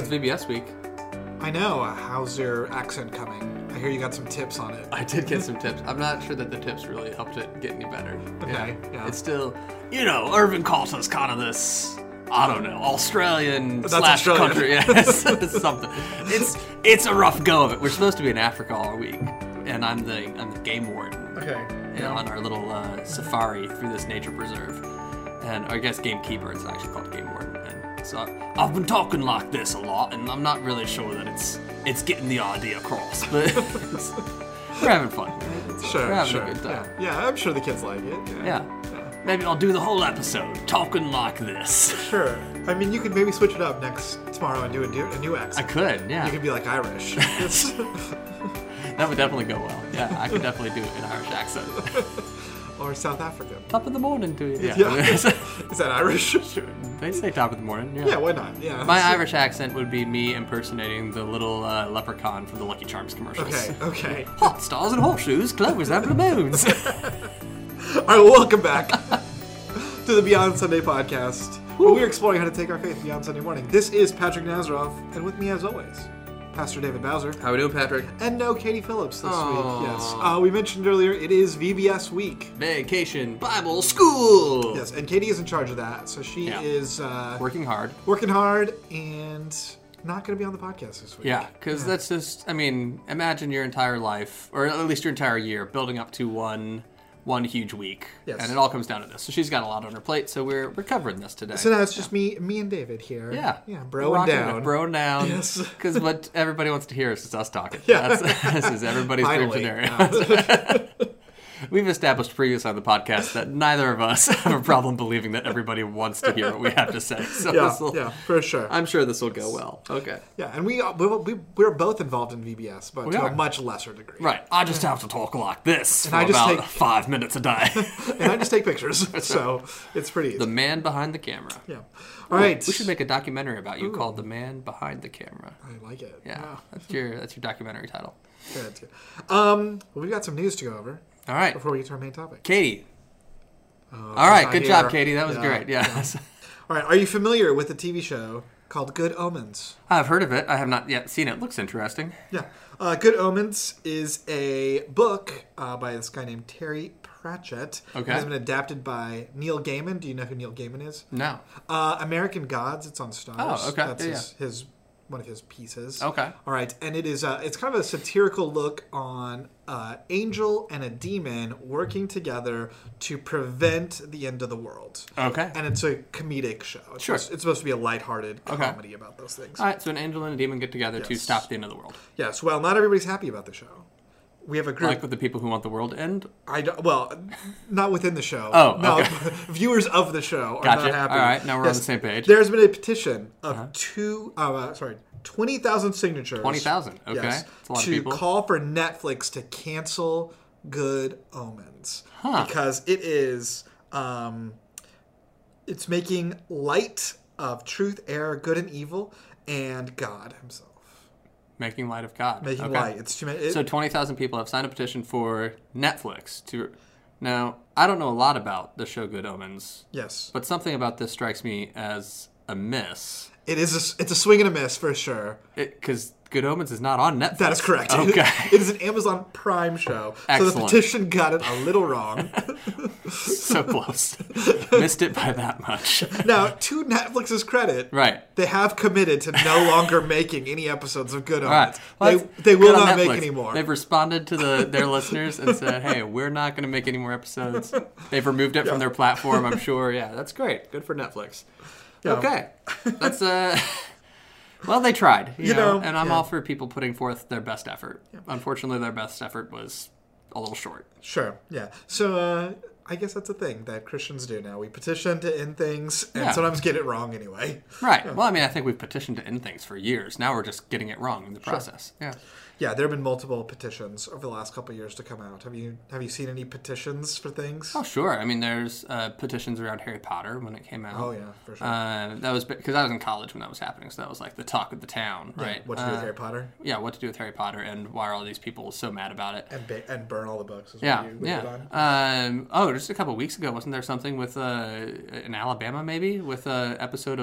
VBS week. I know. How's your accent coming? I hear you got some tips on it. I did get some tips. I'm not sure that the tips really helped it get any better. Okay, yeah. It's still, Irvin Coulter's kind of this, I don't know, Australian That's slash Australian. country. Yeah, it's something. It's a rough go of it. We're supposed to be in Africa all week, and I'm the game warden. Okay. On our little safari through this nature preserve. And I guess gamekeeper, it's actually called game warden. And so I've been talking like this a lot, and I'm not really sure that it's getting the idea across, but we're having fun. Sure, we're having sure. a good time. Yeah, I'm sure the kids like it. Yeah. Maybe I'll do the whole episode talking like this. Sure. I mean, you could maybe switch it up tomorrow and do a new I accent. could, yeah. You could be like Irish. That would definitely go well. Yeah, I could definitely do it in Irish accent. Or South African. Top of the morning to you. Yeah. Is that Irish? Sure. They say top of the morning, yeah. Yeah, why not? Yeah. My Irish accent would be me impersonating the little leprechaun from the Lucky Charms commercials. Okay. Hot stars and horseshoes, clovers and balloons. All right, well, welcome back to the Beyond Sunday podcast, where we're exploring how to take our faith beyond Sunday morning. This is Patrick Nazaroff, and with me, as always, Pastor David Bowser. How we doing, Patrick? And no Katie Phillips this Aww. week. Yes. We mentioned earlier, it is VBS week. Vacation Bible School. Yes, and Katie is in charge of that, so she is working hard and not going to be on the podcast this week. Yeah, because that's just, imagine your entire life, or at least your entire year, building up to one huge week. Yes. And it all comes down to this. So she's got a lot on her plate, so we're covering this today. So now it's just me and David here. Yeah. Yeah, broing down. Broing down. Yes. Because what everybody wants to hear is just us talking. Yeah. This is everybody's dream Finally. scenario. We've established previously on the podcast that neither of us have a problem believing that everybody wants to hear what we have to say. So Yeah, for sure. I'm sure this will go well. Okay. Yeah, and we're both involved in VBS, but to a much lesser degree. Right. I just have to talk like this And for I just about take- 5 minutes a day. And I just take pictures, so it's pretty easy. The man behind the camera. Yeah. All right. We should make a documentary about you called The Man Behind the Camera. I like it. Yeah. Wow. That's your documentary title. Yeah, that's good. Well, we've got some news to go over All right. before we get to our main topic. Katie. All right. not Good here. job, Katie. That was great. Yeah. All right. Are you familiar with the TV show called Good Omens? I've heard of it. I have not yet seen it. Looks interesting. Yeah. Good Omens is a book by this guy named Terry Pratchett. Okay. It has been adapted by Neil Gaiman. Do you know who Neil Gaiman is? No. American Gods. It's on Stars. Oh, okay. That's his one of his pieces. Okay. All right. And it is it's kind of a satirical look on angel and a demon working together to prevent the end of the world. Okay. And it's a comedic show. It's supposed to be a lighthearted comedy about those things. All right. So an angel and a demon get together to Yes. stop the end of the world. Yes. Well, not everybody's happy about the show. We have a group. Like with the people who want the world to end. Not within the show. Oh, no. okay. Viewers of the show are Gotcha. not happy. All right. Now we're on the same page. There's been a petition of 20,000 signatures. 20,000. Okay. Yes, That's a lot of to people. call for Netflix to cancel Good Omens Huh. because it is it's making light of truth, error, good and evil, and God Himself. Making light of God. Making Okay. light. It's too many. So 20,000 people have signed a petition for Netflix to. Now, I don't know a lot about the show Good Omens, Yes, but something about this strikes me as a miss. it's a swing and a miss for sure. Because Good Omens is not on Netflix. That is correct. Okay. It is an Amazon Prime show. So the Excellent. petition got it a little wrong. So close. Missed it by that much. Now, to Netflix's credit, Right. they have committed to no longer making any episodes of Good All right. Omens. Well, They will good on not make Netflix. any more. They've responded to their listeners and said, hey, we're not going to make any more episodes. They've removed it from their platform, I'm sure. Yeah, that's great. Good for Netflix. Yeah. Okay. That's well, they tried, you know, and I'm yeah. all for people putting forth their best effort. Unfortunately, their best effort was a little short. Sure, yeah. So I guess that's a thing that Christians do now. We petition to end things and sometimes get it wrong anyway. Right. Well, I think we've petitioned to end things for years. Now we're just getting it wrong in the process. Yeah. Yeah, there have been multiple petitions over the last couple of years to come out. Have you seen any petitions for things? Oh, sure. There's petitions around Harry Potter when it came out. Oh, yeah, for sure. That was because I was in college when that was happening, so that was like the talk of the town, right? What to do with Harry Potter? Yeah, what to do with Harry Potter, and why are all these people so mad about it? And burn all the books. Is Yeah, what you leave it yeah. on? Just a couple weeks ago, wasn't there something with in Alabama maybe with an episode of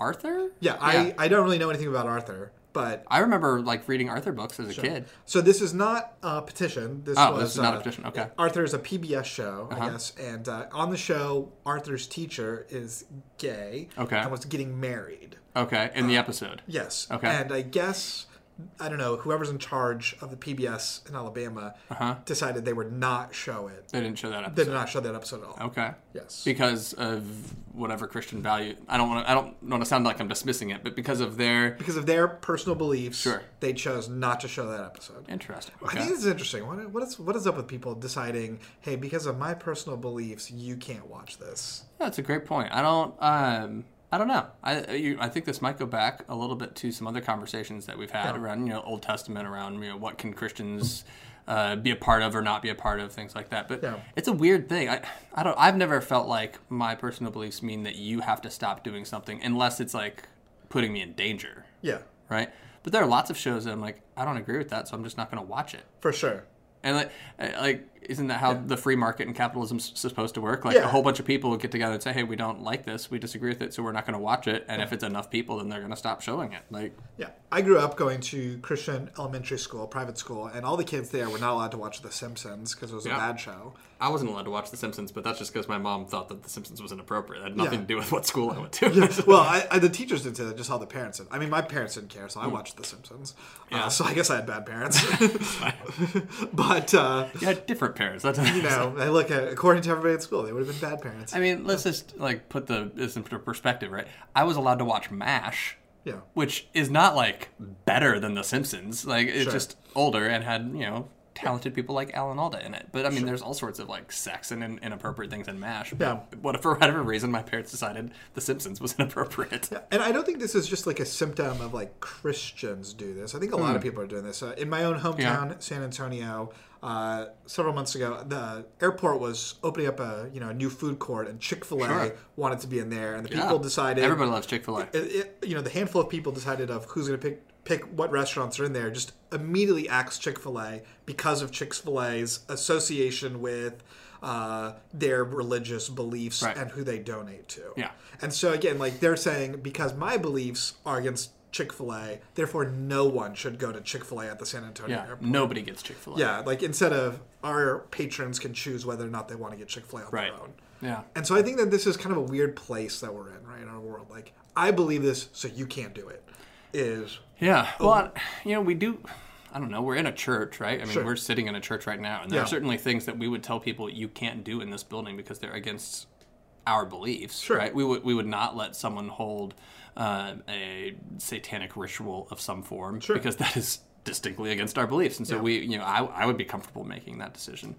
Arthur? Yeah, I don't really know anything about Arthur, but I remember like reading Arthur books as a kid. so this is not a petition. This This is not a petition. Okay. Arthur is a PBS show, I guess, and on the show, Arthur's teacher is gay and was getting married. Okay, in the episode. Yes. Okay. And I guess, I don't know, whoever's in charge of the PBS in Alabama decided they would not show it. They didn't show that episode. They did not show that episode at all. Okay. Yes. Because of whatever Christian value. I don't want to sound like I'm dismissing it, but because of their personal beliefs, Sure. they chose not to show that episode. Interesting. I think this is interesting. What is up with people deciding, hey, because of my personal beliefs, you can't watch this? Yeah, that's a great point. I don't know. I think this might go back a little bit to some other conversations that we've had around, Old Testament, around, what can Christians be a part of or not be a part of, things like that. But it's a weird thing. I've never felt like my personal beliefs mean that you have to stop doing something unless it's like putting me in danger. Yeah. Right? But there are lots of shows that I'm like, I don't agree with that, so I'm just not going to watch it. For sure. And like, isn't that how the free market and capitalism's supposed to work? Like a whole bunch of people would get together and say, "Hey, we don't like this. We disagree with it, so we're not going to watch it." And if it's enough people, then they're going to stop showing it. I grew up going to Christian elementary school, private school, and all the kids there were not allowed to watch The Simpsons because it was a bad show. I wasn't allowed to watch The Simpsons, but that's just because my mom thought that The Simpsons was inappropriate. It had nothing to do with what school I went to. Well, the teachers didn't say that, just all the parents did. I mean, my parents didn't care, so I watched The Simpsons. So I guess I had bad parents. But you had different parents. That's I look at, according to everybody at school, they would have been bad parents. I mean, let's just put this into perspective, right? I was allowed to watch MASH. Yeah. Which is not better than The Simpsons. It's just older and had, talented people like Alan Alda in it. But I mean, there's all sorts of sex and inappropriate things in MASH. But for whatever reason, my parents decided The Simpsons was inappropriate. Yeah. And I don't think this is just a symptom of Christians do this. I think a lot of people are doing this. In my own hometown, San Antonio, several months ago, the airport was opening up a new food court, and Chick-fil-A wanted to be in there, and the people decided. Everybody loves Chick-fil-A. The handful of people decided of who's going to pick what restaurants are in there. Just immediately axed Chick-fil-A because of Chick-fil-A's association with their religious beliefs and who they donate to. Yeah. And so again, they're saying because my beliefs are against Chick-fil-A, therefore no one should go to Chick-fil-A at the San Antonio airport. Nobody gets Chick-fil-A. Yeah, instead of our patrons can choose whether or not they want to get Chick-fil-A on their own. Yeah. And so I think that this is kind of a weird place that we're in, right, in our world. I believe this, so you can't do it. Well, we do. I don't know. We're in a church, right? I mean, we're sitting in a church right now, and there are certainly things that we would tell people you can't do in this building because they're against our beliefs, right? We would not let someone hold a satanic ritual of some form because that is distinctly against our beliefs, and so I would be comfortable making that decision.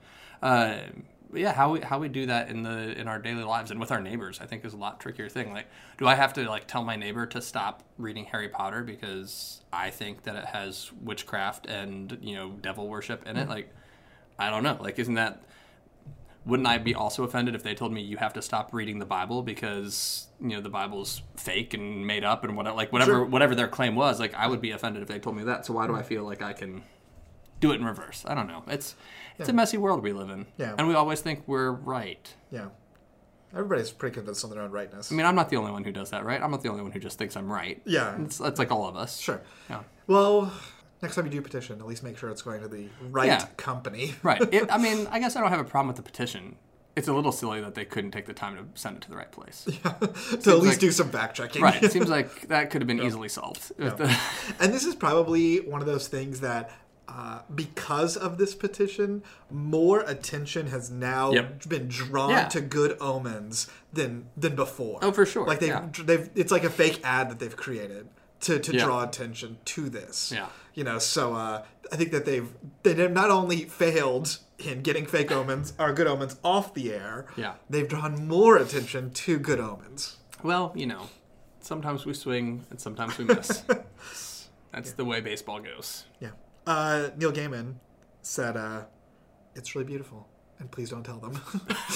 How we do that in our daily lives and with our neighbors, I think is a lot trickier thing. Do I have to tell my neighbor to stop reading Harry Potter because I think that it has witchcraft and devil worship in it? I don't know. Wouldn't I be also offended if they told me you have to stop reading the Bible because the Bible's fake and made up and whatever their claim was? I would be offended if they told me that. So why do I feel like I can do it in reverse? I don't know. It's a messy world we live in. Yeah. And we always think we're right. Yeah. Everybody's pretty convinced on their own rightness. I mean, I'm not the only one who does that, right? I'm not the only one who just thinks I'm right. Yeah. It's like all of us. Sure. Yeah. Well, next time you do petition, at least make sure it's going to the right company. Right. I guess I don't have a problem with the petition. It's a little silly that they couldn't take the time to send it to the right place. Yeah. To at least do some fact checking. Right. It seems like that could have been easily solved. Yeah. And this is probably one of those things that because of this petition, more attention has now been drawn to good omens than before. Oh, for sure. They've it's like a fake ad that they've created to draw attention to this. Yeah. So I think that they've not only failed in getting fake omens or good omens off the air, they've drawn more attention to good omens. Well, sometimes we swing and sometimes we miss. That's the way baseball goes. Yeah. Neil Gaiman said, it's really beautiful, and please don't tell them.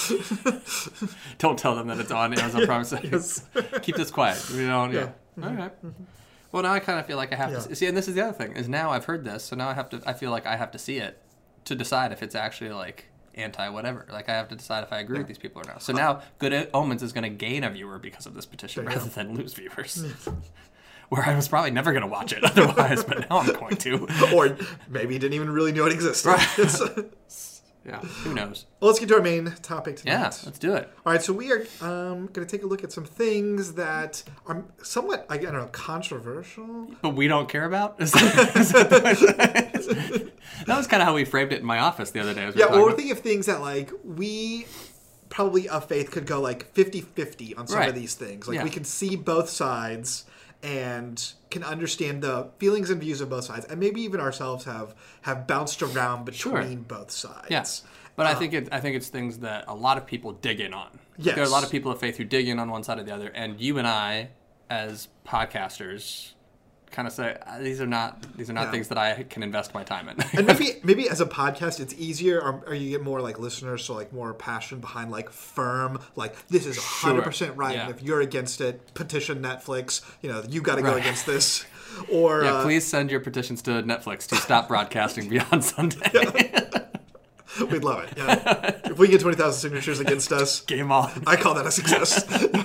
Don't tell them that it's on Amazon Prime. Yes. Keep this quiet. We don't. Yeah. Mm-hmm. All right. Mm-hmm. Well, now I kind of feel like I have to see, and this is the other thing, is now I've heard this, so now I feel like I have to see it to decide if it's actually anti-whatever. Like, I have to decide if I agree with these people or not. So now Good Omens is going to gain a viewer because of this petition rather than lose viewers. Where I was probably never going to watch it otherwise, but now I'm going to. Or maybe you didn't even really know it existed. Right. Yeah, who knows? Well, let's get to our main topic tonight. Yeah, let's do it. All right, so we are going to take a look at some things that are somewhat, I don't know, controversial. But we don't care about? Is that the way that was kind of how we framed it in my office the other day. We're thinking of things that, like, we probably of faith could go, like, 50-50 on some of these things. Like, we can see both sides and can understand the feelings and views of both sides, and maybe even ourselves have bounced around between both sides. Yes, but I think it's things that a lot of people dig in on. Yes, there are a lot of people of faith who dig in on one side or the other, and you and I, as podcasters, kind of say these are not things that I can invest my time in. And maybe as a podcast, it's easier, or you get more like listeners, so like more passion behind like firm, like this is 100% right, and if you're against it, petition Netflix. You got to go against this. Or please send your petitions to Netflix to stop broadcasting Beyond Sunday. We'd love it. Yeah. If we get 20,000 signatures against us, game on. I call that a success.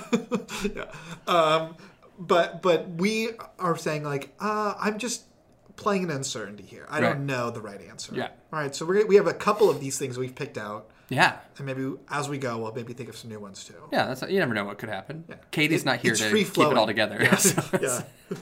But we are saying, like, I'm just playing an uncertainty here. I don't know the right answer. Yeah. All right, so we have a couple of these things we've picked out. Yeah. And maybe as we go, we'll maybe think of some new ones, too. Yeah, you never know what could happen. Yeah. Katie's not here to keep it all together. Yeah.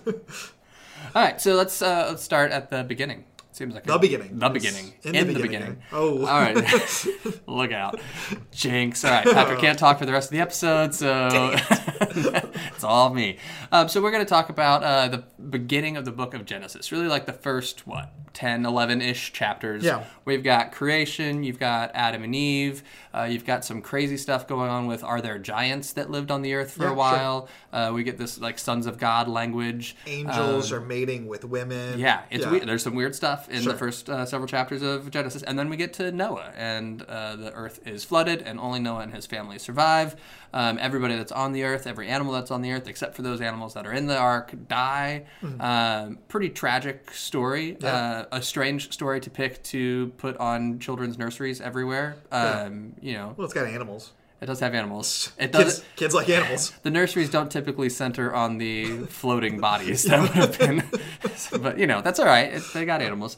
All right, so let's start at the beginning. Seems like the beginning. The beginning. In the beginning. Oh. All right. Look out. Jinx. All right. Patrick can't talk for the rest of the episode, so it's all me. So we're going to talk about the beginning of the book of Genesis. Really like the first, 10, 11-ish chapters. Yeah. We've got creation. You've got Adam and Eve. You've got some crazy stuff going on with are there giants that lived on the earth for a while? Sure. We get this like sons of God language. Angels are mating with women. Yeah. It's weird. There's some weird stuff in the first several chapters of Genesis. And then we get to Noah, and the earth is flooded, and only Noah and his family survive. Everybody that's on the earth, every animal that's on the earth, except for those animals that are in the ark, die. Mm-hmm. Pretty tragic story. Yeah. A strange story to pick to put on children's nurseries everywhere. Well, it's got animals. It does have animals. Kids like animals. The nurseries don't typically center on the floating bodies that would have been, but that's all right. They got animals.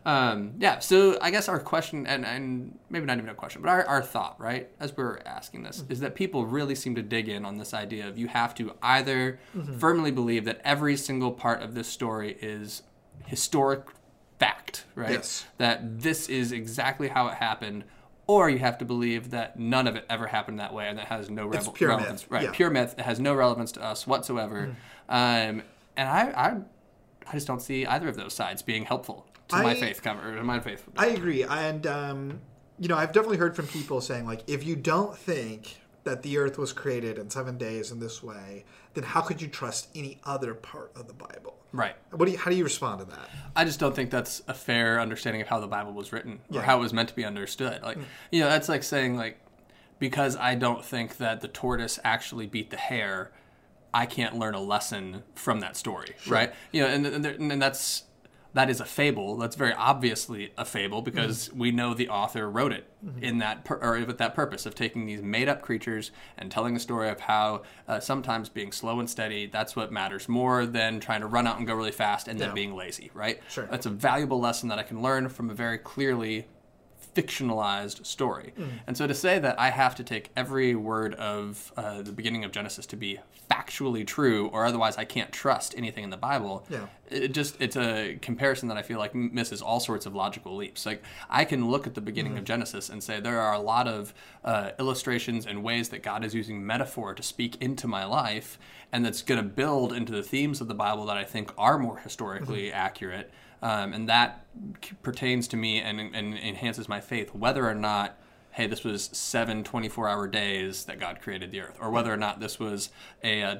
So I guess our question, and maybe not even a question, but our thought, right, as we're asking this, is that people really seem to dig in on this idea of you have to either firmly believe that every single part of this story is historic fact, right? Yes. That this is exactly how it happened, or you have to believe that none of it ever happened that way and that has no relevance. Myth. Right, yeah. Pure myth. It has no relevance to us whatsoever. And I just don't see either of those sides being helpful to my faith. I agree. And, I've definitely heard from people saying, like, if you don't think that the earth was created in 7 days in this way, then how could you trust any other part of the Bible? Right. How do you respond to that? I just don't think that's a fair understanding of how the Bible was written or how it was meant to be understood. Like, that's like saying, like, because I don't think that the tortoise actually beat the hare, I can't learn a lesson from that story, right? And that is a fable. That's very obviously a fable because we know the author wrote it in that with that purpose of taking these made-up creatures and telling the story of how sometimes being slow and steady, that's what matters more than trying to run out and go really fast and then being lazy, right? Sure. That's a valuable lesson that I can learn from a very clearly fictionalized story. And so to say that I have to take every word of the beginning of Genesis to be factually true or otherwise I can't trust anything in the Bible, it's a comparison that I feel like misses all sorts of logical leaps. Like I can look at the beginning of Genesis and say there are a lot of illustrations and ways that God is using metaphor to speak into my life and that's going to build into the themes of the Bible that I think are more historically accurate. And that pertains to me and enhances my faith, whether or not, hey, this was 7 24-hour days that God created the earth, or whether or not this was a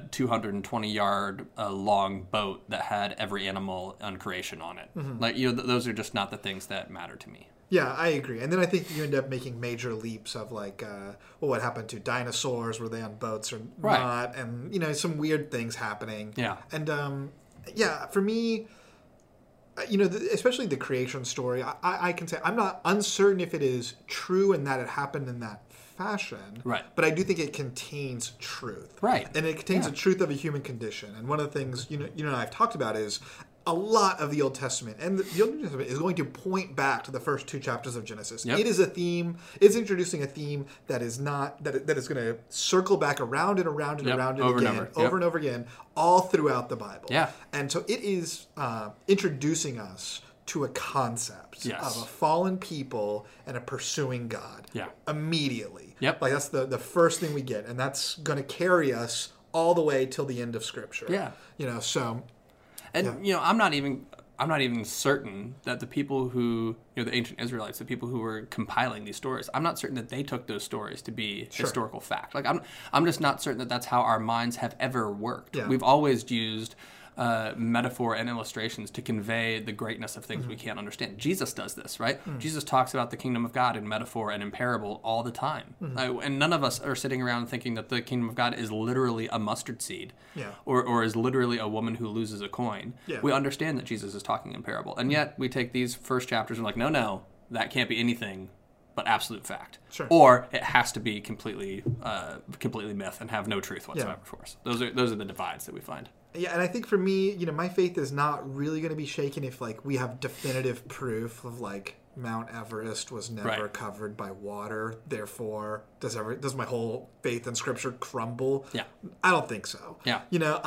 220-yard long boat that had every animal on creation on it. Like, those are just not the things that matter to me. Yeah, I agree. And then I think you end up making major leaps of like, what happened to dinosaurs? Were they on boats or not? And, some weird things happening. Yeah. And, for me, especially the creation story, I can say I'm not uncertain if it is true and that it happened in that fashion. Right. But I do think it contains truth. Right. And it contains the truth of a human condition. And one of the things you and I've talked about is a lot of the Old Testament and the Old Testament is going to point back to the first 2 chapters of Genesis. Yep. It is a theme. It's introducing a theme that is not that is going to circle back around and around and around and over again, and over. over and over again, all throughout the Bible. Yeah. And so it is introducing us to a concept Yes. of a fallen people and a pursuing God. Yeah. Immediately. Yep. Like that's the first thing we get, and that's going to carry us all the way till the end of Scripture. Yeah. So. And I'm not even certain that the people who, the ancient Israelites, the people who were compiling these stories, I'm not certain that they took those stories to be historical fact. Like I'm just not certain that that's how our minds have ever worked. Yeah. We've always used metaphor and illustrations to convey the greatness of things we can't understand. Jesus does this, right? Jesus talks about the kingdom of God in metaphor and in parable all the time. And none of us are sitting around thinking that the kingdom of God is literally a mustard seed or is literally a woman who loses a coin. Yeah. We understand that Jesus is talking in parable. And yet we take these first chapters and like, no, that can't be anything but absolute fact. Sure. Or it has to be completely myth and have no truth whatsoever for us. Those are the divides that we find. Yeah, and I think for me, my faith is not really going to be shaken if like we have definitive proof of like Mount Everest was never covered by water. Therefore, does my whole faith in Scripture crumble? Yeah, I don't think so. Yeah,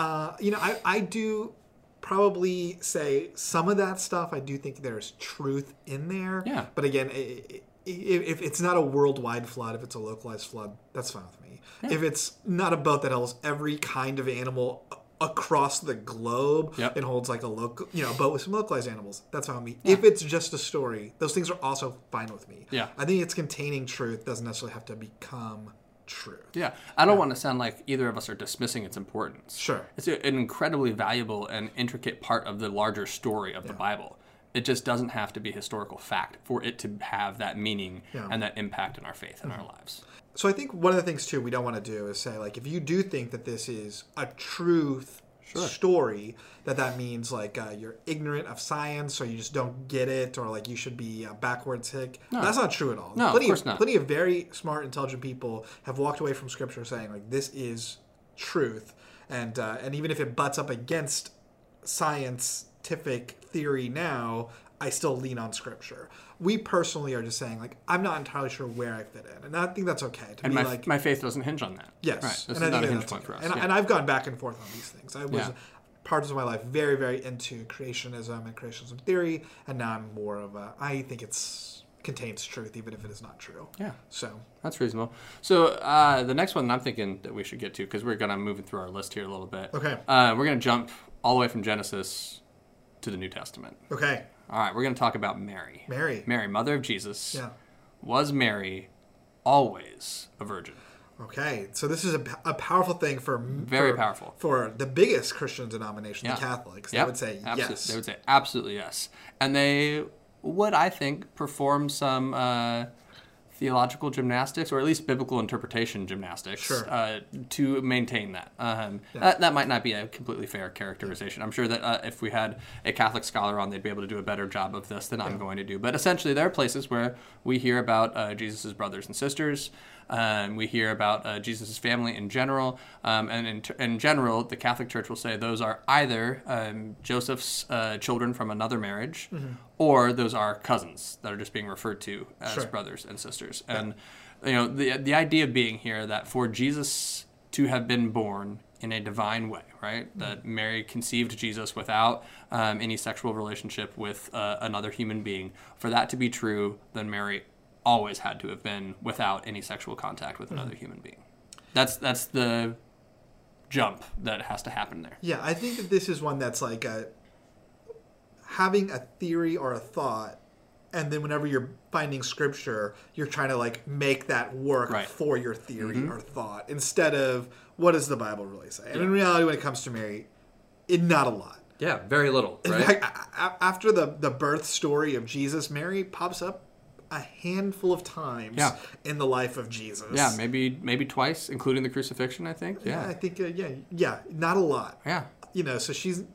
I do probably say some of that stuff. I do think there's truth in there. Yeah, but again, if it's not a worldwide flood, if it's a localized flood, that's fine with me. Yeah. If it's not a boat that holds every kind of animal across the globe and holds like a local, boat with some localized animals, that's fine with me. Yeah. If it's just a story, those things are also fine with me. Yeah, I think it's containing truth doesn't necessarily have to become truth. Yeah, I don't want to sound like either of us are dismissing its importance. Sure, it's an incredibly valuable and intricate part of the larger story of the Bible. It just doesn't have to be historical fact for it to have that meaning and that impact in our faith and our lives. So I think one of the things, too, we don't want to do is say, like, if you do think that this is a truth story, that means, like, you're ignorant of science or you just don't get it or, like, you should be backwards hick. No. That's not true at all. No, of course not. Plenty of very smart, intelligent people have walked away from Scripture saying, like, this is truth. And even if it butts up against scientific theory now, I still lean on Scripture. We personally are just saying, like, I'm not entirely sure where I fit in, and I think that's okay. And my faith doesn't hinge on that. Yes, right. This is not a hinge point for us. And I've gone back and forth on these things. I was parts of my life very, very into creationism and creationism theory, and now I'm more of I think it's contains truth, even if it is not true. Yeah. So that's reasonable. So the next one I'm thinking that we should get to, because we're going to move through our list here a little bit. Okay. We're going to jump all the way from Genesis to the New Testament. Okay. All right, we're going to talk about Mary. Mary, mother of Jesus. Yeah. Was Mary always a virgin? Okay, so this is a powerful thing very powerful for the biggest Christian denomination, the Catholics. They would say yes. They would say absolutely yes, and they would, I think, perform some theological gymnastics, or at least biblical interpretation gymnastics, to maintain that. That might not be a completely fair characterization. I'm sure that if we had a Catholic scholar on, they'd be able to do a better job of this than I'm going to do. But essentially, there are places where we hear about Jesus' brothers and sisters. We hear about Jesus' family in general. And in general, the Catholic Church will say those are either Joseph's children from another marriage, or those are cousins that are just being referred to as brothers and sisters. And the idea being here that for Jesus to have been born in a divine way, right? That Mary conceived Jesus without any sexual relationship with another human being. For that to be true, then Mary always had to have been without any sexual contact with another human being. That's the jump that has to happen there. Yeah, I think that this is one that's like having a theory or a thought, and then whenever you're finding Scripture, you're trying to like make that work for your theory or thought, instead of what does the Bible really say? And in reality, when it comes to Mary, not a lot. Yeah, very little. Right? In fact, after the birth story of Jesus, Mary pops up a handful of times in the life of Jesus. Yeah, maybe twice, including the crucifixion, I think. Yeah, I think, not a lot. Yeah. So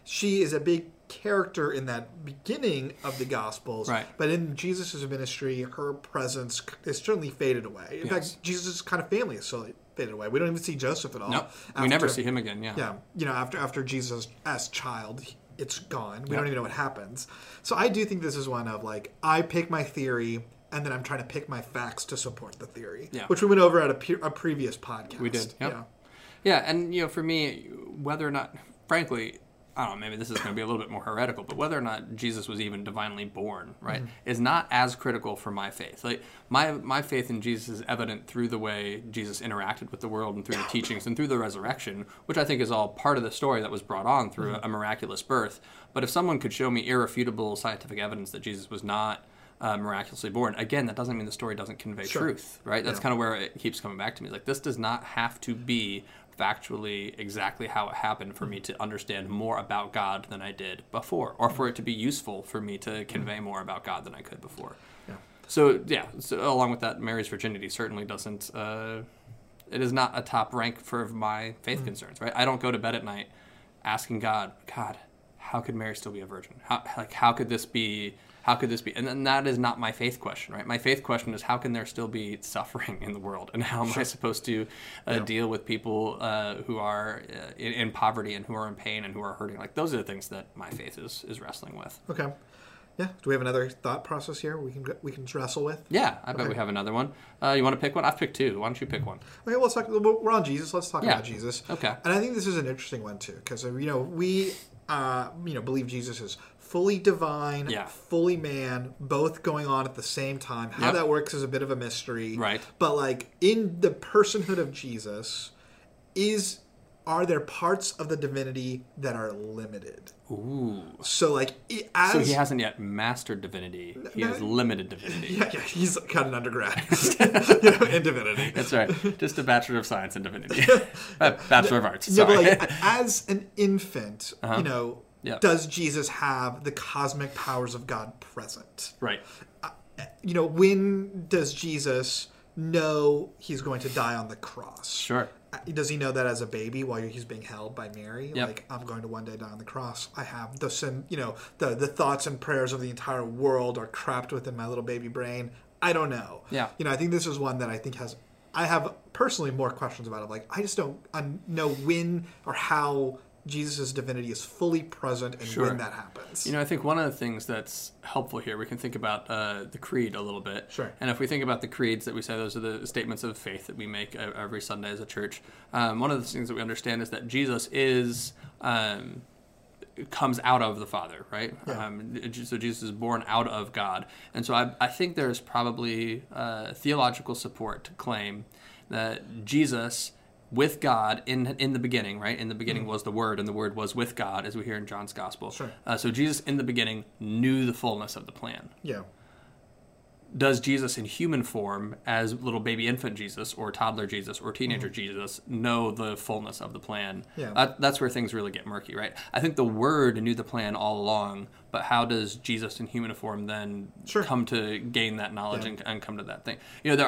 she is a big character in that beginning of the Gospels. Right. But in Jesus' ministry, her presence is certainly faded away. In fact, Jesus' kind of family is slowly faded away. We don't even see Joseph at all. Nope. We never see him again, Yeah. After Jesus as child, it's gone. We don't even know what happens. So I do think this is one of, like, I pick my theory, and then I'm trying to pick my facts to support the theory, which we went over at a previous podcast. We did, Yeah, and, for me, whether or not, frankly, I don't know, maybe this is going to be a little bit more heretical, but whether or not Jesus was even divinely born, right, is not as critical for my faith. Like, my faith in Jesus is evident through the way Jesus interacted with the world and through the teachings and through the resurrection, which I think is all part of the story that was brought on through a miraculous birth. But if someone could show me irrefutable scientific evidence that Jesus was not miraculously born, again, that doesn't mean the story doesn't convey truth, right? That's kind of where it keeps coming back to me. It's like, this does not have to be factually exactly how it happened for me to understand more about God than I did before, or for it to be useful for me to convey more about God than I could before. So along with that, Mary's virginity certainly doesn't, it is not a top rank for my faith concerns, right? I don't go to bed at night asking God, how could Mary still be a virgin? How could this be? How could this be? And then that is not my faith question, right? My faith question is, how can there still be suffering in the world? And how am I supposed to deal with people who are in poverty and who are in pain and who are hurting? Like, those are the things that my faith is wrestling with. Okay. Yeah. Do we have another thought process here we can wrestle with? Yeah, I bet we have another one. You want to pick one? I've picked two. Why don't you pick one? Okay, let's talk. We're on Jesus. Let's talk about Jesus. Okay. And I think this is an interesting one too, because we believe Jesus is fully divine, fully man, both going on at the same time. How that works is a bit of a mystery. Right. But, like, in the personhood of Jesus, are there parts of the divinity that are limited? Ooh. So, like, so he hasn't yet mastered divinity. He has limited divinity. Yeah, he's got an undergrad in divinity. That's right. Just a Bachelor of Science in Divinity. Bachelor of Arts. Yeah, Sorry. but, like, as an infant, does Jesus have the cosmic powers of God present? Right. When does Jesus know he's going to die on the cross? Sure. Does he know that as a baby while he's being held by Mary? Like, I'm going to one day die on the cross. I have the sin, the thoughts and prayers of the entire world are trapped within my little baby brain. I don't know. Yeah. I think this is one that I have personally more questions about it. Like, I just don't know when or how Jesus' divinity is fully present and when that happens. I think one of the things that's helpful here, we can think about the creed a little bit. Sure. And if we think about the creeds that we say, those are the statements of faith that we make every Sunday as a church. One of the things that we understand is that Jesus comes out of the Father, right? Yeah. So Jesus is born out of God. And so I think there's probably theological support to claim that Jesus, with God in the beginning, right? In the beginning was the Word, and the Word was with God, as we hear in John's Gospel. Sure. So Jesus in the beginning knew the fullness of the plan. Yeah. Does Jesus in human form, as little baby infant Jesus or toddler Jesus or teenager Jesus, know the fullness of the plan? Yeah. That's where things really get murky, right? I think the Word knew the plan all along, but how does Jesus in human form then come to gain that knowledge and come to that thing?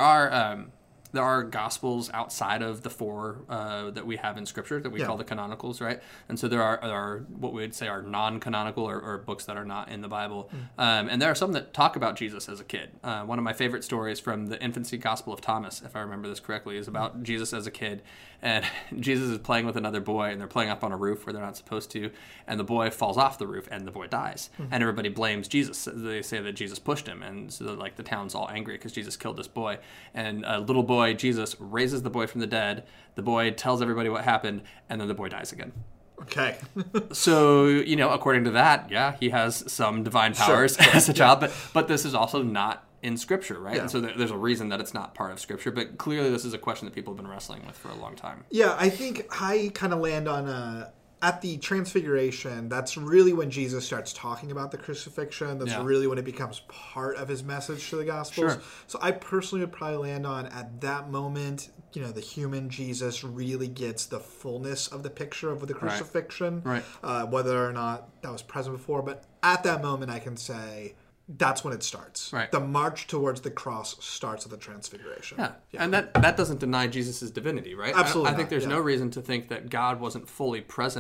There are gospels outside of the four that we have in Scripture that we call the canonicals, right? And so there are what we would say are non-canonical or books that are not in the Bible. And there are some that talk about Jesus as a kid. One of my favorite stories from the infancy Gospel of Thomas, if I remember this correctly, is about Jesus as a kid. And Jesus is playing with another boy, and they're playing up on a roof where they're not supposed to. And the boy falls off the roof, and the boy dies. And everybody blames Jesus. They say that Jesus pushed him. And so the town's all angry because Jesus killed this boy. And a little boy, Jesus, raises the boy from the dead. The boy tells everybody what happened, and then the boy dies again. Okay. So, according to that, he has some divine powers as a child, but this is also not in Scripture, right? Yeah. And so there's a reason that it's not part of Scripture, but clearly this is a question that people have been wrestling with for a long time. Yeah, I think I kind of land on at the Transfiguration, that's really when Jesus starts talking about the crucifixion. That's really when it becomes part of his message to the Gospels. Sure. So I personally would probably land on, at that moment, the human Jesus really gets the fullness of the picture of the crucifixion. Right. Whether or not that was present before. But at that moment, I can say that's when it starts. Right. The march towards the cross starts at the Transfiguration. Yeah. And that doesn't deny Jesus' divinity, right? Absolutely I think not. there's no reason to think that God wasn't fully present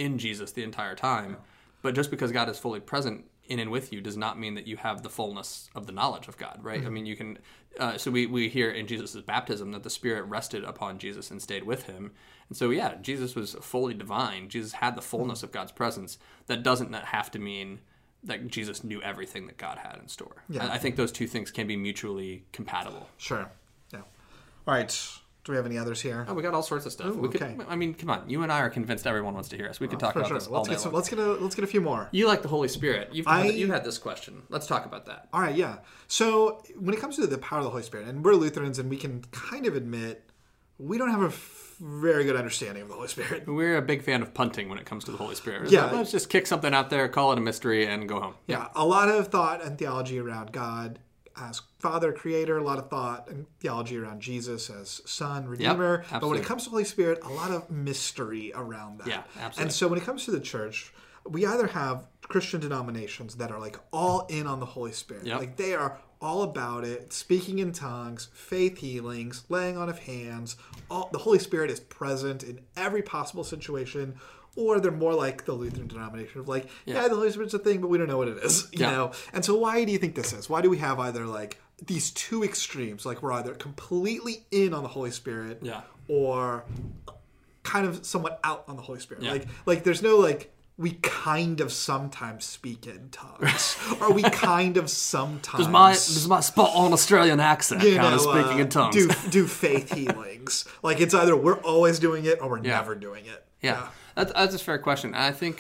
in Jesus the entire time. But just because God is fully present in and with you does not mean that you have the fullness of the knowledge of God, right? I mean, you can... so we hear in Jesus' baptism that the Spirit rested upon Jesus and stayed with him. And so, yeah, Jesus was fully divine. Jesus had the fullness of God's presence. That doesn't have to mean that Jesus knew everything that God had in store. I think those two things can be mutually compatible. Sure. Yeah. All right. Do we have any others here? Oh, we got all sorts of stuff. Ooh, okay. I mean, come on. You and I are convinced everyone wants to hear us. We could talk about this all day long. Let's get a few more. You like the Holy Spirit. You've had this question. Let's talk about that. All right, yeah. So when it comes to the power of the Holy Spirit, and we're Lutherans, and we can kind of admit we don't have a very good understanding of the Holy Spirit. We're a big fan of punting when it comes to the Holy Spirit. Yeah. Let's just kick something out there, call it a mystery, and go home. Yeah. A lot of thought and theology around God as Father, Creator, a lot of thought and theology around Jesus as Son, Redeemer. But when it comes to Holy Spirit, a lot of mystery around that. Yeah, absolutely. And so when it comes to the church, we either have Christian denominations that are like all in on the Holy Spirit. Yep. Like they are all about it, speaking in tongues, faith healings, laying on of hands. The Holy Spirit is present in every possible situation. Or they're more like the Lutheran denomination of like, the Holy Spirit's a thing, but we don't know what it is, you know? And so why do you think this is? Why do we have either like these two extremes? Like we're either completely in on the Holy Spirit or kind of somewhat out on the Holy Spirit. Yeah. Like there's no like, we kind of sometimes speak in tongues. Or we kind of sometimes... Does my spot-on Australian accent kind of speaking in tongues? do faith healings. Like it's either we're always doing it or we're never doing it. Yeah. That's a fair question. I think,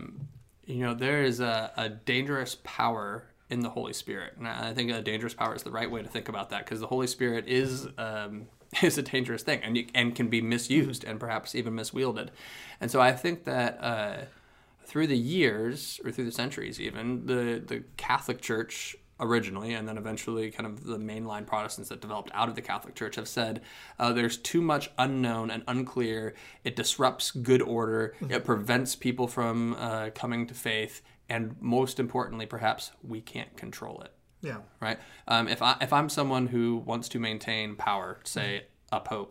there is a dangerous power in the Holy Spirit. And I think a dangerous power is the right way to think about that because the Holy Spirit is a dangerous thing and can be misused and perhaps even miswielded. And so I think that through the years, or through the centuries even, the Catholic Church originally, and then eventually kind of the mainline Protestants that developed out of the Catholic Church have said there's too much unknown and unclear. It disrupts good order. It prevents people from coming to faith. And most importantly, perhaps, we can't control it. Yeah. Right? If I'm someone who wants to maintain power, say a pope,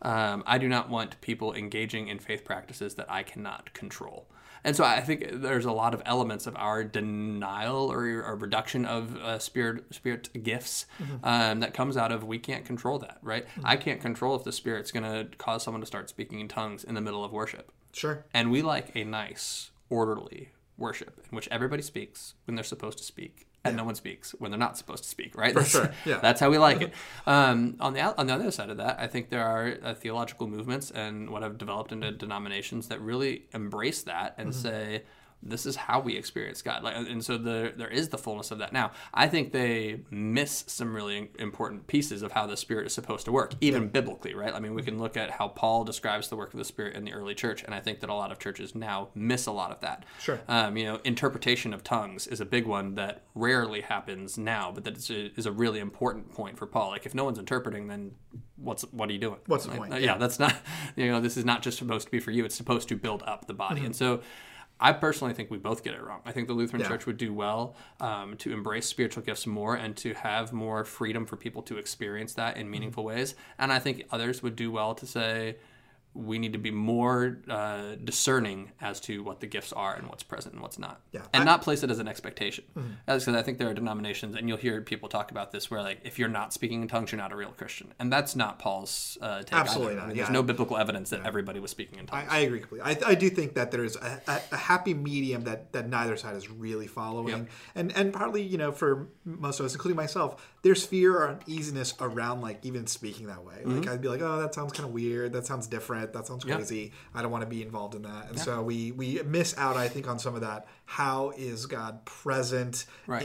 I do not want people engaging in faith practices that I cannot control. And so I think there's a lot of elements of our denial or a reduction of spirit gifts that comes out of we can't control that, right? I can't control if the Spirit's going to cause someone to start speaking in tongues in the middle of worship. Sure. And we like a nice, orderly worship in which everybody speaks when they're supposed to speak and no one speaks when they're not supposed to speak, right? Sure. Yeah. That's how we like it. On the other side of that, I think there are theological movements and what have developed into denominations that really embrace that and say, this is how we experience God. And so there is the fullness of that now. I think they miss some really important pieces of how the Spirit is supposed to work, even biblically, right? I mean, we can look at how Paul describes the work of the Spirit in the early church, and I think that a lot of churches now miss a lot of that. Sure. Interpretation of tongues is a big one that rarely happens now, but that is a really important point for Paul. Like, if no one's interpreting, then what are you doing? What's the point? That's not, this is not just supposed to be for you. It's supposed to build up the body. And so I personally think we both get it wrong. I think the Lutheran Church would do well to embrace spiritual gifts more and to have more freedom for people to experience that in meaningful ways. And I think others would do well to say we need to be more discerning as to what the gifts are and what's present and what's not. Yeah. And not place it as an expectation. Because I think there are denominations, and you'll hear people talk about this, where like if you're not speaking in tongues, you're not a real Christian. And that's not Paul's take. Absolutely either. not. I mean, there's no biblical evidence that everybody was speaking in tongues. I agree completely. I do think that there's a happy medium that neither side is really following. Yep. And partly, for most of us, including myself, there's fear or uneasiness around like even speaking that way. Like I'd be like, oh, that sounds kind of weird. That sounds different. That sounds crazy. I don't want to be involved in that. And so we miss out, I think, on some of that. How is God present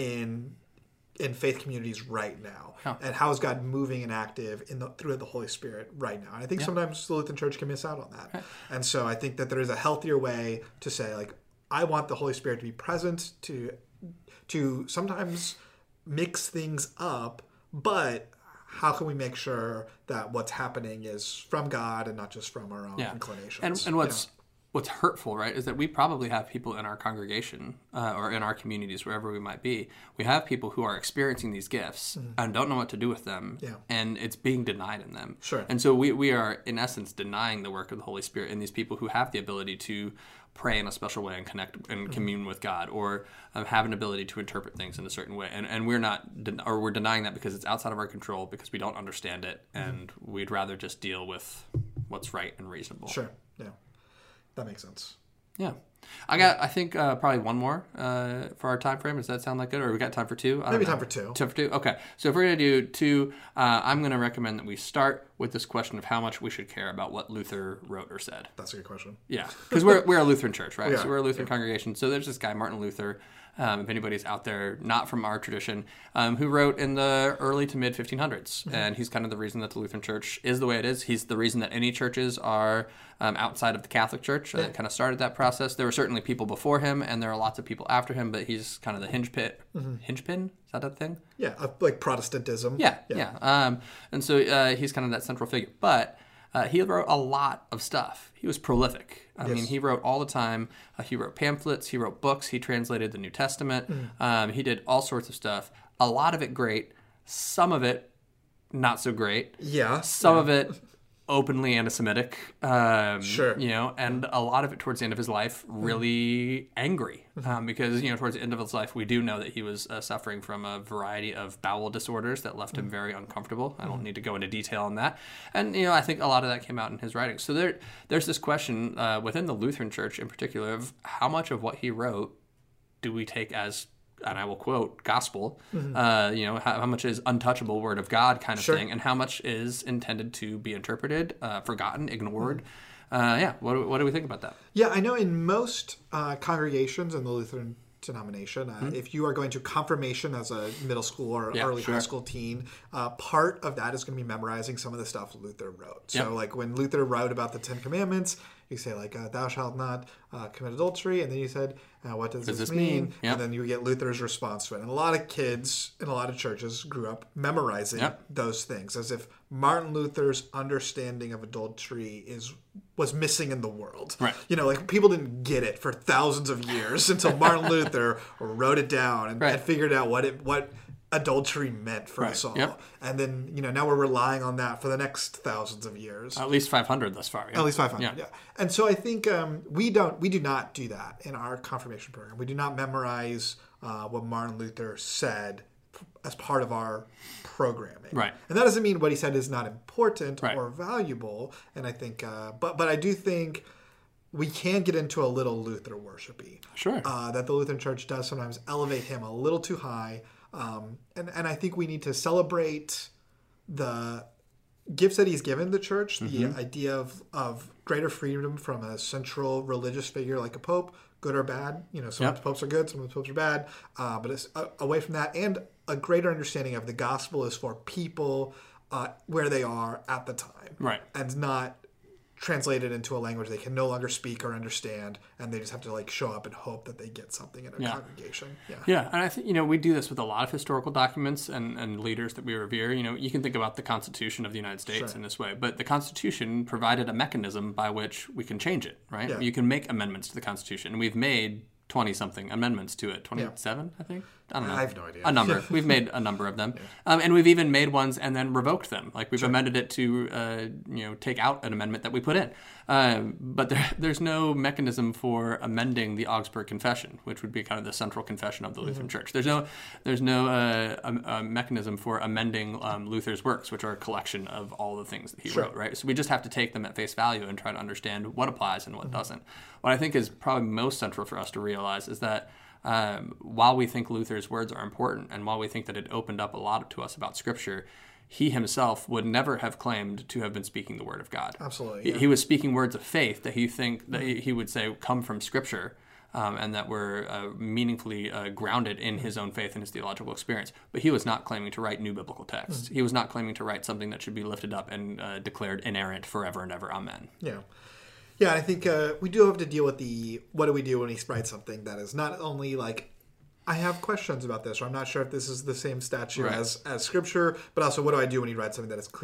in faith communities right now? And how is God moving and active through the Holy Spirit right now? And I think sometimes the Lutheran Church can miss out on that. And so I think that there is a healthier way to say, like, I want the Holy Spirit to be present to sometimes mix things up, but how can we make sure that what's happening is from God and not just from our own inclinations? And what's what's hurtful, right, is that we probably have people in our congregation or in our communities, wherever we might be, we have people who are experiencing these gifts and don't know what to do with them, and it's being denied in them. Sure. And so we are, in essence, denying the work of the Holy Spirit in these people who have the ability to pray in a special way and connect and commune with God, or have an ability to interpret things in a certain way. And we're not, or we're denying that because it's outside of our control, because we don't understand it, and we'd rather just deal with what's right and reasonable. Sure. Yeah. That makes sense. Yeah. I think probably one more for our time frame. Does that sound like good? Or we got time for two? Maybe time for two. Time for two? Okay. So if we're going to do two, I'm going to recommend that we start with this question of how much we should care about what Luther wrote or said. That's a good question. Yeah. Because we're a Lutheran church, right? Yeah. So we're a Lutheran congregation. So there's this guy, Martin Luther, if anybody's out there not from our tradition, who wrote in the early to mid 1500s. And he's kind of the reason that the Lutheran Church is the way it is. He's the reason that any churches are outside of the Catholic Church. That kind of started that process. There were certainly people before him, and there are lots of people after him, but he's kind of the hinge pin? Is that a thing? Yeah, like Protestantism. Yeah. And so he's kind of that central figure. But he wrote a lot of stuff. He was prolific. I mean, he wrote all the time. He wrote pamphlets. He wrote books. He translated the New Testament. He did all sorts of stuff. A lot of it great. Some of it not so great. Yeah. Some of it openly anti-Semitic. Sure. And a lot of it towards the end of his life really angry. Because, towards the end of his life, we do know that he was suffering from a variety of bowel disorders that left him very uncomfortable. I don't need to go into detail on that. And, I think a lot of that came out in his writings. So there's this question within the Lutheran Church in particular of how much of what he wrote do we take as, and I will quote, gospel, how much is untouchable word of God kind of thing, and how much is intended to be interpreted, forgotten, ignored. What do we think about that? Yeah, I know in most congregations in the Lutheran denomination, if you are going to confirmation as a middle school or early high school teen, part of that is going to be memorizing some of the stuff Luther wrote. So like when Luther wrote about the Ten Commandments, you say like, thou shalt not commit adultery. And then you said, what does this mean? Yep. And then you get Luther's response to it. And a lot of kids in a lot of churches grew up memorizing those things as if Martin Luther's understanding of adultery was missing in the world. Right. Like people didn't get it for thousands of years until Martin Luther wrote it down and figured out what adultery meant for us all. Yep. And then, now we're relying on that for the next thousands of years. At least 500 thus far. Yeah. At least 500, yeah. And so I think we do not do that in our confirmation program. We do not memorize what Martin Luther said as part of our programming. Right. And that doesn't mean what he said is not important or valuable. And I think, but I do think we can get into a little Luther worshipy. Sure. That the Lutheran Church does sometimes elevate him a little too high. And I think we need to celebrate the gifts that he's given the church, the idea of greater freedom from a central religious figure like a pope, good or bad. Some of the popes are good, some of the popes are bad. But it's away from that, and a greater understanding of the gospel is for people where they are at the time. Right. And not translated into a language they can no longer speak or understand, and they just have to show up and hope that they get something in a congregation. Yeah, and I think we do this with a lot of historical documents and leaders that we revere. You can think about the Constitution of the United States in this way, but the Constitution provided a mechanism by which we can change it. Right? Yeah. You can make amendments to the Constitution, and we've made 20-something amendments to it. 27, I think. I don't know. I have no idea. A number. We've made a number of them. And we've even made ones and then revoked them. We've amended it to, take out an amendment that we put in. But there's no mechanism for amending the Augsburg Confession, which would be kind of the central confession of the Lutheran Church. There's no mechanism for amending Luther's works, which are a collection of all the things that he wrote, right? So we just have to take them at face value and try to understand what applies and what doesn't. What I think is probably most central for us to realize is that while we think Luther's words are important, and while we think that it opened up a lot to us about Scripture, he himself would never have claimed to have been speaking the Word of God. Absolutely. Yeah. He was speaking words of faith that he would say come from Scripture, and that were meaningfully grounded in his own faith and his theological experience. But he was not claiming to write new biblical texts. He was not claiming to write something that should be lifted up and declared inerrant forever and ever. Amen. Yeah. Yeah, I think we do have to deal with what do we do when he writes something that is not only I have questions about this, or I'm not sure if this is the same statute as Scripture, but also what do I do when he writes something that is clearly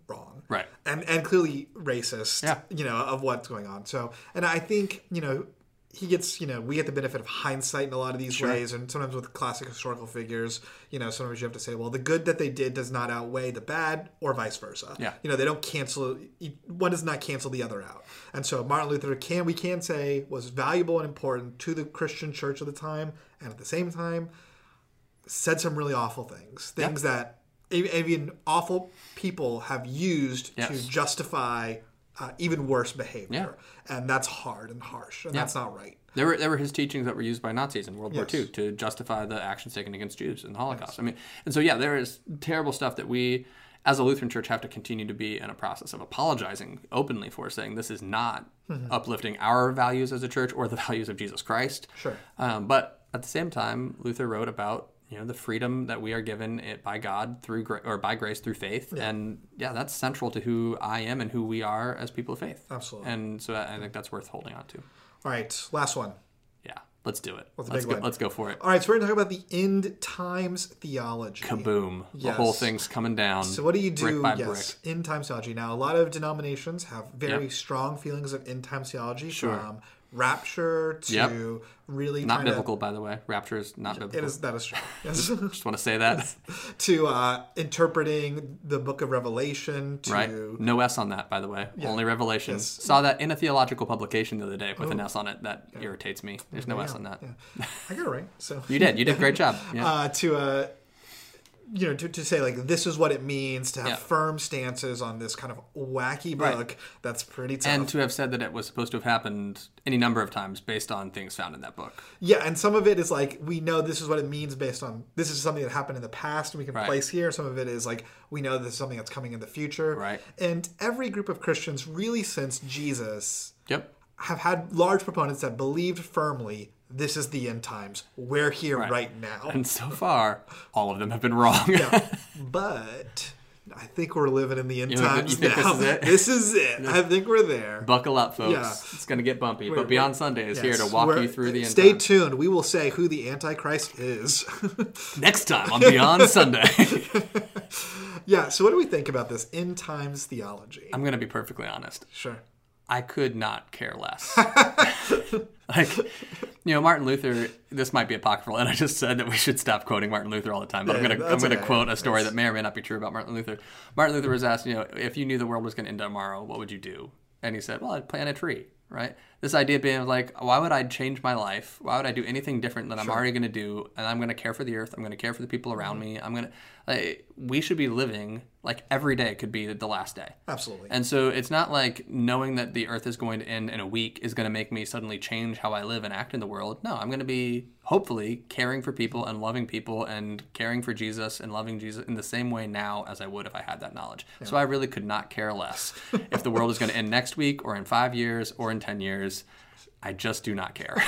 wrong. Right. And clearly racist, of what's going on. So, and I think, he gets, we get the benefit of hindsight in a lot of these ways. And sometimes with classic historical figures, sometimes you have to say, well, the good that they did does not outweigh the bad, or vice versa. Yeah. They don't cancel, one does not cancel the other out. And so Martin Luther we can say was valuable and important to the Christian church of the time. And at the same time, said some really awful things. Things that even awful people have used to justify even worse behavior. And that's hard and harsh, and that's not right. There were his teachings that were used by Nazis in World War II to justify the actions taken against Jews in the Holocaust. I mean, and so there is terrible stuff that we, as a Lutheran church, have to continue to be in a process of apologizing openly for, saying this is not uplifting our values as a church or the values of Jesus Christ. Sure. But at the same time, Luther wrote about the freedom that we are given by God by grace through faith, and that's central to who I am and who we are as people of faith. Absolutely. And so I think that's worth holding on to. All right, last one. Yeah, let's do it. Let's go for it. All right, so we're going to talk about the end times theology. Kaboom! The whole thing's coming down. So what do you do? Brick by brick. End times theology. Now, a lot of denominations have very strong feelings of end times theology, from rapture to really not biblical, by the way. Rapture is not biblical. That is true. Yes. Just want to say that. To interpreting the book of Revelation. No S on that, by the way. Only Revelation. Yes. Saw that in a theological publication the other day with an S on it. That irritates me. There's no S on that. Yeah. I got it right. So you did a great job. To say, like, this is what it means to have firm stances on this kind of wacky book, that's pretty tough. And to have said that it was supposed to have happened any number of times based on things found in that book. Yeah, and some of it is like, we know this is what it means based on, this is something that happened in the past and we can place here. Some of it is like, we know this is something that's coming in the future. Right. And every group of Christians, really since Jesus, have had large proponents that believed firmly this is the end times. We're here right now. And so far, all of them have been wrong. But I think we're living in the end times now. This is it. I think we're there. Buckle up, folks. Yeah. It's going to get bumpy. But Beyond Sunday is here to walk you through the end times. Stay tuned. We will say who the Antichrist is. Next time on Beyond Sunday. So what do we think about this end times theology? I'm going to be perfectly honest. Sure. I could not care less. Martin Luther, this might be apocryphal, and I just said that we should stop quoting Martin Luther all the time, but I'm going to quote a story that may or may not be true about Martin Luther. Martin Luther was asked, if you knew the world was going to end tomorrow, what would you do? And he said, well, I'd plant a tree, right? This idea being like, why would I change my life? Why would I do anything different than I'm already going to do? And I'm going to care for the earth. I'm going to care for the people around me. We should be living like every day could be the last day. Absolutely. And so it's not like knowing that the earth is going to end in a week is going to make me suddenly change how I live and act in the world. No, I'm going to be hopefully caring for people and loving people and caring for Jesus and loving Jesus in the same way now as I would if I had that knowledge. Yeah. So I really could not care less if the world is going to end next week or in 5 years or in 10 years. I just do not care.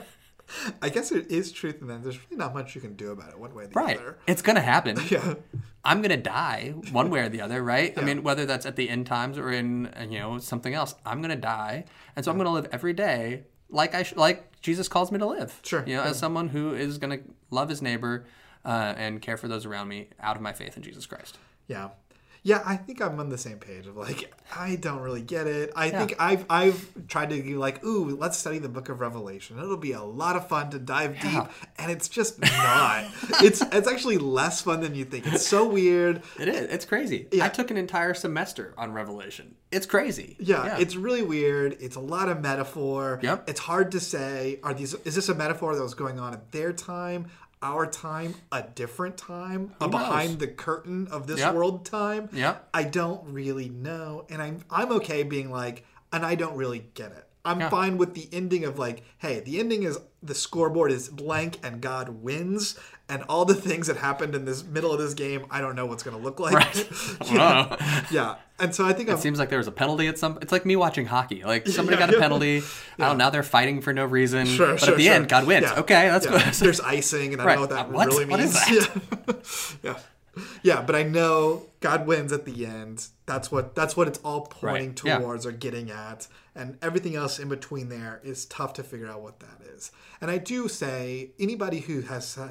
I guess it is truth in that there's really not much you can do about it one way or the other. It's going to happen. I'm going to die one way or the other, right? I mean, whether that's at the end times or in something else, I'm going to die. And so I'm going to live every day like Jesus calls me to live. Sure. As someone who is going to love his neighbor and care for those around me out of my faith in Jesus Christ. Yeah. Yeah, I think I'm on the same page of like, I don't really get it. I think I've tried to be like, ooh, let's study the book of Revelation. It'll be a lot of fun to dive deep. And it's just not. It's actually less fun than you think. It's so weird. It is. It's crazy. Yeah. I took an entire semester on Revelation. It's crazy. Yeah, it's really weird. It's a lot of metaphor. Yep. It's hard to say, is this a metaphor that was going on at their time? Our time, a different time, a behind the curtain of this world time. Yeah, I don't really know, and I'm okay being like, and I don't really get it. I'm fine with the ending of like, hey, the ending is the scoreboard is blank and God wins, and all the things that happened in this middle of this game, I don't know what's going to look like. Right. Yeah. And so I think it seems like there was a penalty at some. It's like me watching hockey. Like somebody got a penalty. I don't know. Now they're fighting for no reason. But at the end, God wins. Yeah. Okay, that's good. There's icing, and I don't know what that really means. What is that? Yeah, but I know God wins at the end. That's what it's all pointing towards or getting at. And everything else in between there is tough to figure out what that is. And I do say, anybody who has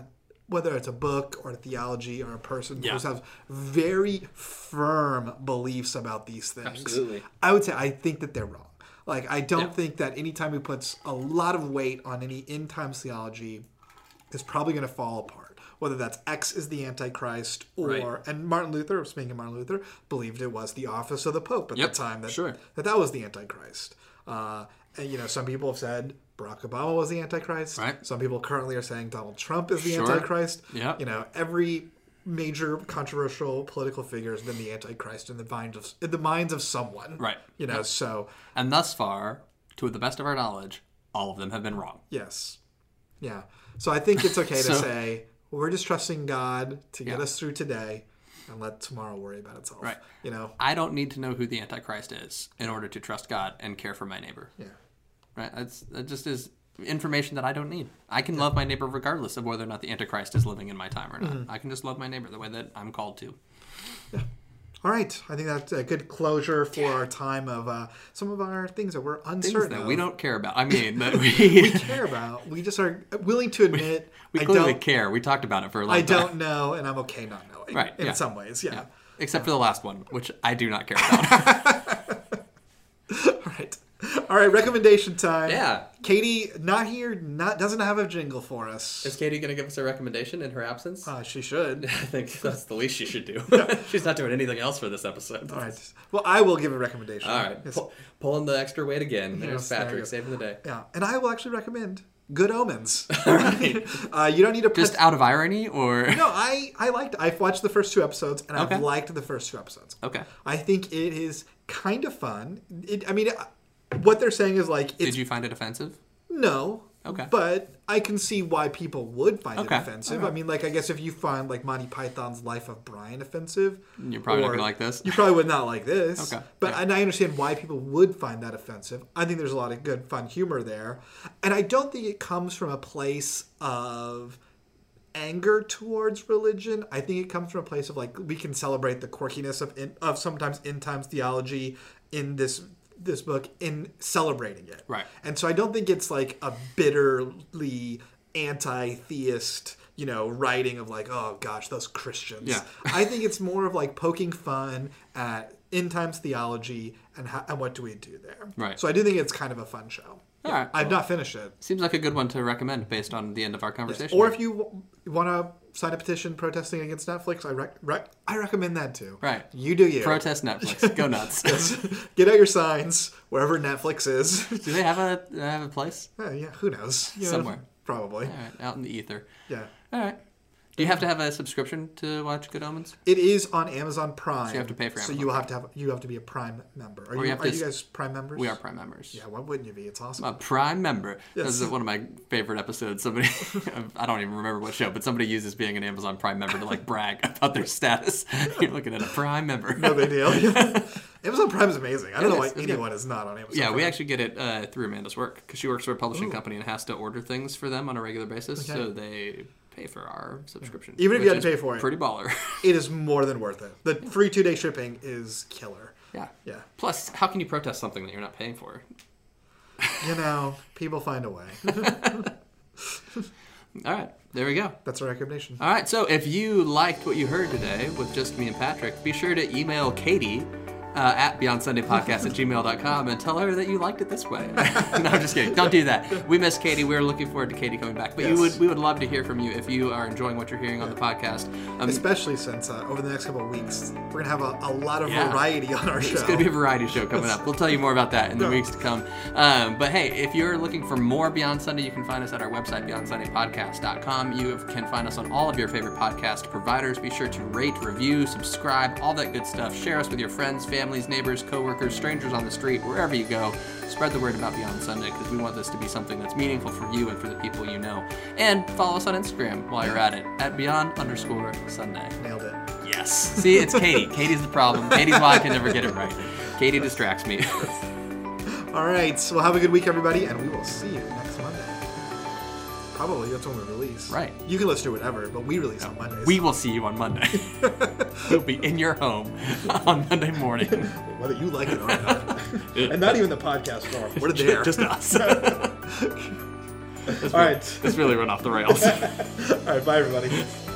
whether it's a book or a theology or a person who Yeah. has very firm beliefs about these things, Absolutely. I would say I think that they're wrong. Like, I don't Yeah. think that anytime he puts a lot of weight on any end times theology, it's probably going to fall apart. Whether that's X is the Antichrist or, Right. and Martin Luther, speaking of Martin Luther, believed it was the office of the Pope at Yep, the time that, sure. that was the Antichrist. And, you know, some people have said Barack Obama was the Antichrist. Right. Some people currently are saying Donald Trump is the Sure. Antichrist. Yep. You know, every major controversial political figure has been the Antichrist in the minds of someone. Right. You know, Yep. so And thus far, to the best of our knowledge, all of them have been wrong. yes. Yeah. So I think it's okay to So- say, we're just trusting God to get Yeah. us through today and let tomorrow worry about itself. Right. You know? I don't need to know who the Antichrist is in order to trust God and care for my neighbor. Yeah. Right? That just is information that I don't need. I can love my neighbor regardless of whether or not the Antichrist is living in my time or not. Mm-hmm. I can just love my neighbor the way that I'm called to. All right. I think that's a good closure for our time of some of our things that we're Things uncertain that of. we don't care about. I mean, that we we care about. We just are willing to admit we I clearly don't care. We taled about it for a long I time. don't know, and I'm okay not knowing. Right, In yeah. some ways, yeah. Except for the last one, which I do not care about. All right, recommendation time. Yeah. Katie, not here, doesn't have a jingle for us. Is Katie going to give us a recommendation in her absence? She should. I think that's the least she should do. She's not doing anything else for this episode. All right. Well, I will give a recommendation. All right. Yes. Pulling the extra weight again. There's Yes, there you Patrick go. saving the day. Yeah, and I will actually recommend Good Omens. All right. You don't need to Just out of irony, or No, I've watched the first 2 episodes, and Okay. I've liked the first 2 episodes. okay. I think it is kind of fun. What they're saying is like, it's Did you find it offensive? no. Okay. But I can see why people would find it Okay. offensive. Alright. I mean, like, I guess if you find, like, Monty Python's Life of Brian offensive... You're probably not or- gonna like this. You probably would not like this. Okay. But Yeah. and I understand why people would find that offensive. I think there's a lot of good, fun humor there. And I don't think it comes from a place of anger towards religion. I think it comes from a place of, like, we can celebrate the quirkiness of sometimes end times theology in this book in celebrating it. Right. And so I don't think it's like a bitterly anti-theist, writing of like, oh gosh, those Christians. Yeah. I think it's more of like poking fun at end times theology and what do we do there. Right. So I do think it's kind of a fun show. All right. I've not finished it. Seems like a good one to recommend based on the end of our conversation. Or if you want to sign a petition protesting against Netflix, I recommend that too. Right. You do you. Protest Netflix. Go nuts. Get out your signs wherever Netflix is. Do they have a place? Yeah, who knows? Somewhere. Probably. All right, out in the ether. Yeah. All right. Do you have to have a subscription to watch Good Omens? It is on Amazon Prime. So you have to pay for So Amazon you have to be a Prime member. Are you you have to guys Prime members? We are Prime members. Yeah, why wouldn't you be? It's awesome. I'm a Prime member. Yes. This is one of my favorite episodes. Somebody, I don't even remember what show, but somebody uses being an Amazon Prime member to like brag about their status. You're looking at a Prime member. No big deal. Amazon Prime is amazing. I don't know why It's good. anyone is not on Amazon Yeah, Prime. we actually get it through Amanda's work because she works for a publishing company and has to order things for them on a regular basis. Okay. So they pay for our subscription. Even if you which had to is pay for it. Pretty baller. It is more than worth it. The free 2-day shipping is killer. Yeah. Yeah. Plus, how can you protest something that you're not paying for? People find a way. All right, there we go. That's our recommendation. All right, so if you liked what you heard today with just me and Patrick, be sure to email Katie at BeyondSundayPodcast@gmail.com and tell her that you liked it this way. No, I'm just kidding. Don't do that. We miss Katie. We're looking forward to Katie coming back. But Yes. we would love to hear from you if you are enjoying what you're hearing on the podcast. Especially since over the next couple of weeks, we're going to have a lot of Yeah. variety on our show. It's going to be a variety show coming up. We'll tell you more about that in the weeks to come. But hey, if you're looking for more Beyond Sunday, you can find us at our website, BeyondSundayPodcast.com. You can find us on all of your favorite podcast providers. Be sure to rate, review, subscribe, all that good stuff. Share us with your friends, families, neighbors, coworkers, strangers on the street, wherever you go. Spread the word about Beyond Sunday because we want this to be something that's meaningful for you and for the people you know. And follow us on Instagram while you're at it, at Beyond_Sunday. Nailed it. Yes. See, it's Katie. Katie's the problem. Katie's why I can never get it right. Katie distracts me. All right. So have a good week, everybody, and we will see you next Monday. Probably. That's when we release. Right. You can listen to whatever, but we release on Mondays. We will see you on Monday. We'll be in your home on Monday morning. Whether you like it or not. And not even the podcast form. We're there. Just us. All right. This really went off the rails. All right, bye, everybody.